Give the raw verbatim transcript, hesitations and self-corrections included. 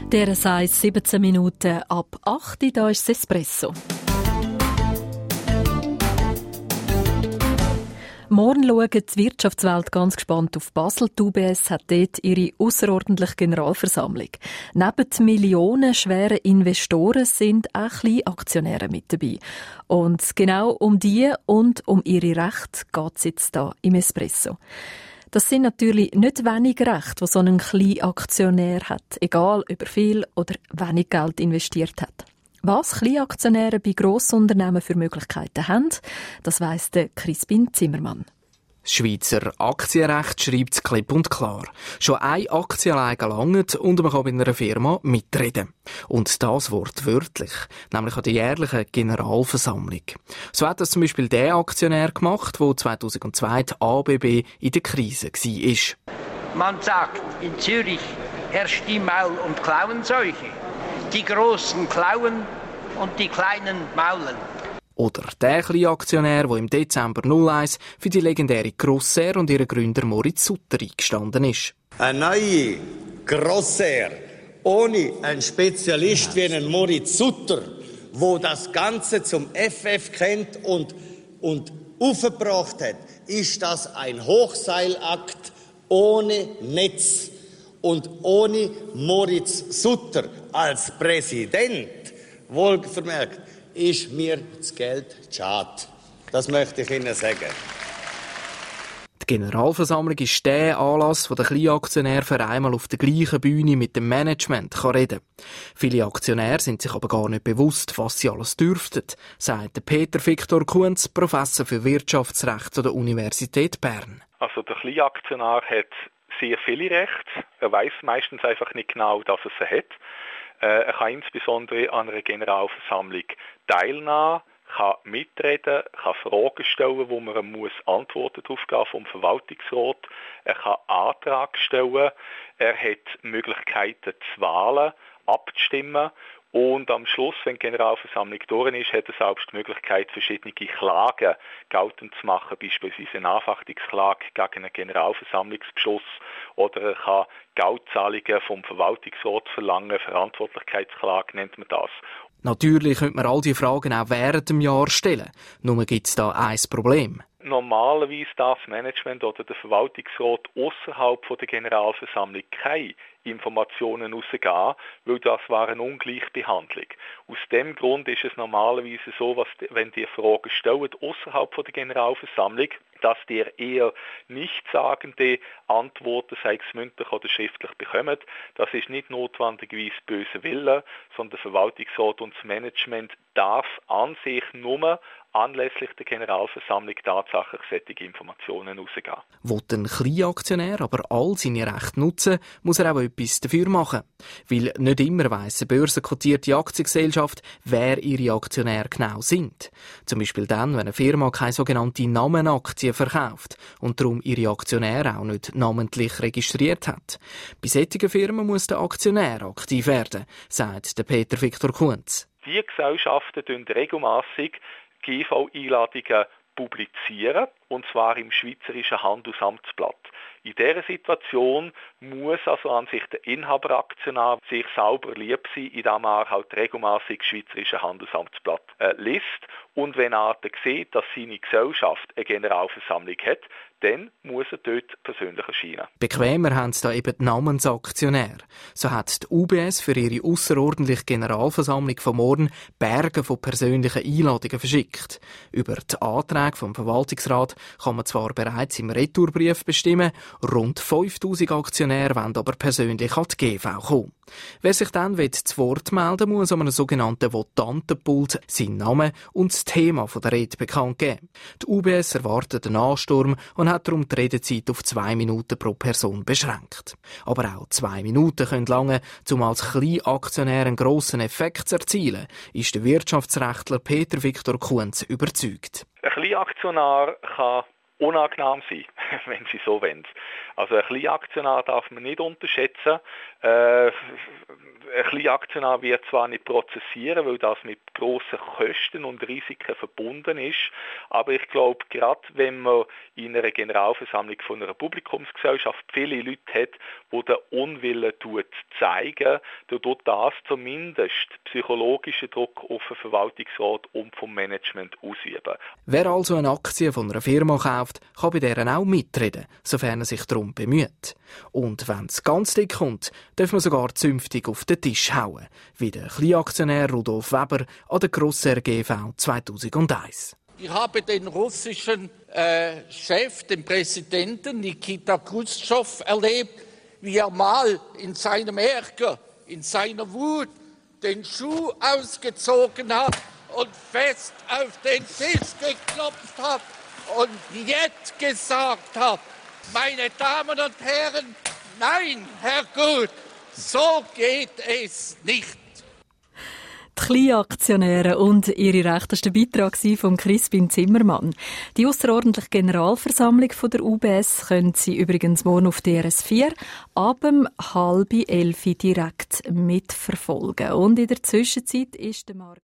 Der sei siebzehn Minuten ab acht Uhr, da ist das Espresso. Morgen schaut die Wirtschaftswelt ganz gespannt auf Basel. Die U B S hat dort ihre ausserordentliche Generalversammlung. Neben den millionenschweren Investoren sind auch Kleinaktionäre mit dabei. Und genau um die und um ihre Rechte geht es jetzt hier im Espresso. Das sind natürlich nicht wenig Rechte, die so ein Kleinaktionär hat, egal ob er viel oder wenig Geld investiert hat. Was Kleinaktionäre bei Grossunternehmen für Möglichkeiten haben, das weiss der Crispin Zimmermann. Das Schweizer Aktienrecht schreibt es klipp und klar. Schon eine Aktie allein langt und man kann bei einer Firma mitreden. Und das wortwörtlich, nämlich an der jährlichen Generalversammlung. So hat das zum Beispiel der Aktionär gemacht, der zweitausendzwei die A B B in der Krise war. Man sagt, in Zürich herrscht die Maul- und Klauenseuche. Die Großen klauen und die Kleinen maulen. Oder der Kleinaktionär, der im Dezember null eins für die legendäre Grossair und ihren Gründer Moritz Sutter eingestanden ist. Eine neue Grossair ohne einen Spezialist wie einen Moritz Sutter, der das Ganze zum F F kennt und, und aufgebracht hat, ist das ein Hochseilakt ohne Netz. Und ohne Moritz Sutter als Präsident, wohlvermerkt, ist mir das Geld schade. Das möchte ich Ihnen sagen. Die Generalversammlung ist der Anlass, wo der Kleinaktionär für einmal auf der gleichen Bühne mit dem Management reden kann. Viele Aktionäre sind sich aber gar nicht bewusst, was sie alles dürften, sagt Peter Viktor Kunz, Professor für Wirtschaftsrecht an der Universität Bern. Also der Kleinaktionär hat sehr viele Rechte. Er weiß meistens einfach nicht genau, dass er sie hat. Äh, er kann insbesondere an einer Generalversammlung teilnehmen, kann mitreden, kann Fragen stellen, wo man muss Antworten darauf geben vom Verwaltungsrat. Er kann Anträge stellen. Er hat Möglichkeiten zu Wahlen, abzustimmen. Und am Schluss, wenn die Generalversammlung durch ist, hat er selbst die Möglichkeit, verschiedene Klagen geltend zu machen, beispielsweise eine Anfechtungsklage gegen einen Generalversammlungsbeschluss, oder er kann Geldzahlungen vom Verwaltungsrat verlangen, Verantwortlichkeitsklage nennt man das. Natürlich könnte man all diese Fragen auch während dem Jahr stellen. Nur gibt es da ein Problem. Normalerweise darf das Management oder der Verwaltungsrat außerhalb der Generalversammlung keine Informationen rausgeben, weil das war eine Ungleichbehandlung. Aus dem Grund ist es normalerweise so, dass, wenn die Fragen stellen außerhalb der Generalversammlung, dass die eher nichtssagende Antworten, sei es mündlich oder schriftlich, bekommen. Das ist nicht notwendigerweise böse Wille, sondern der Verwaltungsrat und das Management darf an sich nur anlässlich der Generalversammlung tatsächlich solche Informationen rausgeben. Will ein Kleinaktionär aber all seine Rechte nutzen, muss er auch etwas dafür machen. Weil nicht immer weiss eine börsenkotierte Aktiengesellschaft, wer ihre Aktionäre genau sind. Zum Beispiel dann, wenn eine Firma keine sogenannte Namenaktie verkauft und darum ihre Aktionäre auch nicht namentlich registriert hat. Bei solchen Firmen muss der Aktionär aktiv werden, sagt der Peter Viktor Kunz. Die Gesellschaften tun regelmässig G V-Einladungen publizieren, und zwar im Schweizerischen Handelsamtsblatt. In dieser Situation muss also an sich der Inhaberaktionär sich selber lieb sein, indem er halt regelmässig das Schweizerische Handelsamtsblatt äh, liest. Und wenn er dann sieht, dass seine Gesellschaft eine Generalversammlung hat, dann muss er dort persönlich erscheinen. Bequemer haben sie da eben die Namensaktionäre. So hat die U B S für ihre ausserordentliche Generalversammlung von morgen Berge von persönlichen Einladungen verschickt. Über die Anträge vom Verwaltungsrat kann man zwar bereits im Retourbrief bestimmen, rund fünftausend Aktionäre wollen aber persönlich an die G V kommen. Wer sich dann zu Wort melden will, muss an einem sogenannten Votantenpult seinen Namen und das Thema der Rede bekannt geben. Die U B S erwartet einen Ansturm und hat darum die Redezeit auf zwei Minuten pro Person beschränkt. Aber auch zwei Minuten können lange, um als Kleinaktionär einen grossen Effekt zu erzielen, ist der Wirtschaftsrechtler Peter Viktor Kunz überzeugt. Ein Kleinaktionär kann unangenehm sein, wenn Sie so wollen. Also ein Kleinaktionär darf man nicht unterschätzen. Äh, ein Kleinaktionär wird zwar nicht prozessieren, weil das mit grossen Kosten und Risiken verbunden ist. Aber ich glaube, gerade wenn man in einer Generalversammlung von einer Publikumsgesellschaft viele Leute hat, die den Unwillen zeigen, dann tut das zumindest psychologischen Druck auf den Verwaltungsrat und vom Management ausüben. Wer also eine Aktie von einer Firma kauft, kann bei deren auch mitreden, sofern er sich darum bemüht. Und wenn es ganz dick kommt, darf man sogar zünftig auf den Tisch hauen, wie der Kleinaktionär Rudolf Weber an der Grosser G V zweitausendeins. Ich habe den russischen äh, Chef, den Präsidenten Nikita Khrushchev erlebt, wie er mal in seinem Ärger, in seiner Wut den Schuh ausgezogen hat und fest auf den Tisch geklopft hat und jetzt gesagt hat, meine Damen und Herren, nein, Herr Gut, so geht es nicht. Die Kleinaktionäre und ihre Rechte, das war der Beitrag von Crispin Zimmermann. Die ausserordentliche Generalversammlung von der U B S können Sie übrigens morgen auf D R S vier ab um halb elf direkt mitverfolgen. Und in der Zwischenzeit ist der Markt